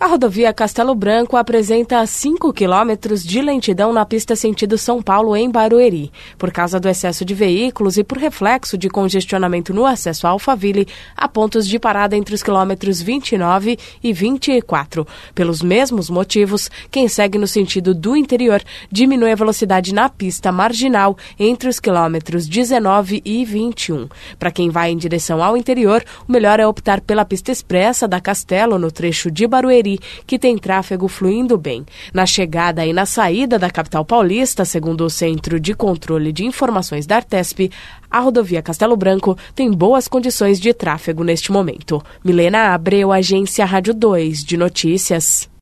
A rodovia Castelo Branco apresenta 5 quilômetros de lentidão na pista sentido São Paulo em Barueri, por causa do excesso de veículos e por reflexo de congestionamento no acesso a Alphaville, há pontos de parada entre os quilômetros 29 e 24. Pelos mesmos motivos, quem segue no sentido do interior diminui a velocidade na pista marginal entre os quilômetros 19 e 21. Para quem vai em direção ao interior, o melhor é optar pela pista expressa da Castelo no trecho de Barueri, que tem tráfego fluindo bem. Na chegada e na saída da capital paulista, segundo o Centro de Controle de Informações da Artesp, a rodovia Castelo Branco tem boas condições de tráfego neste momento. Milena Abreu, Agência Rádio 2 de Notícias.